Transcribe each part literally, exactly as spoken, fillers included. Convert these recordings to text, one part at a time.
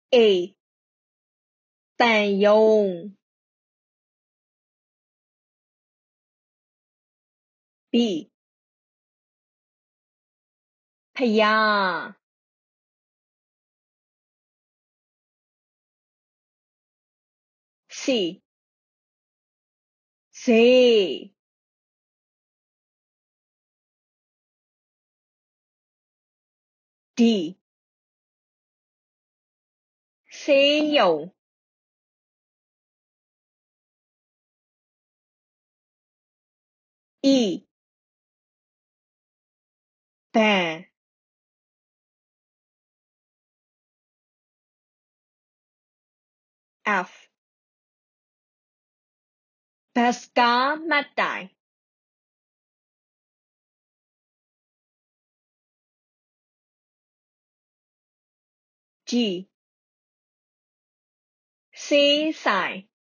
A 但用 B พญา C เซ D เซล E 但 F ဘတ်စကားမှတ်တိုင် G ဆေးဆိုင်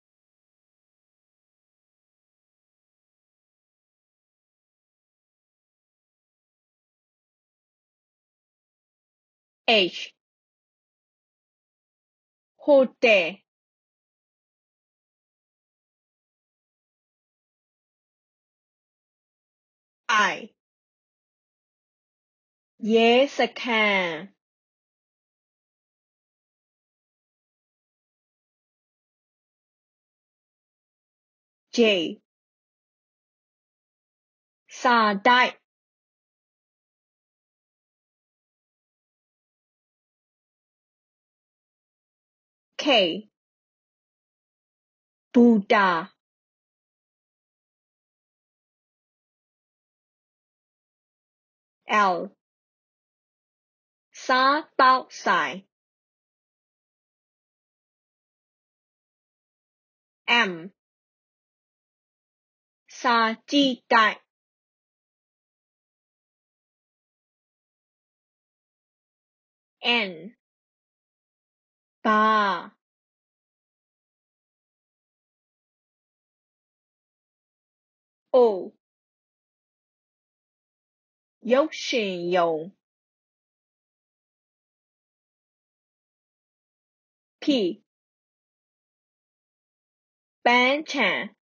H ဟိုတယ် I ရဲစခန်း J စာတိုက် K ဘူတာ L စားသောက်ဆိုင် M စာကြည့်တိုက် N ဘား O ရုပ်ရှင်ရုံ P ပန်းခြံ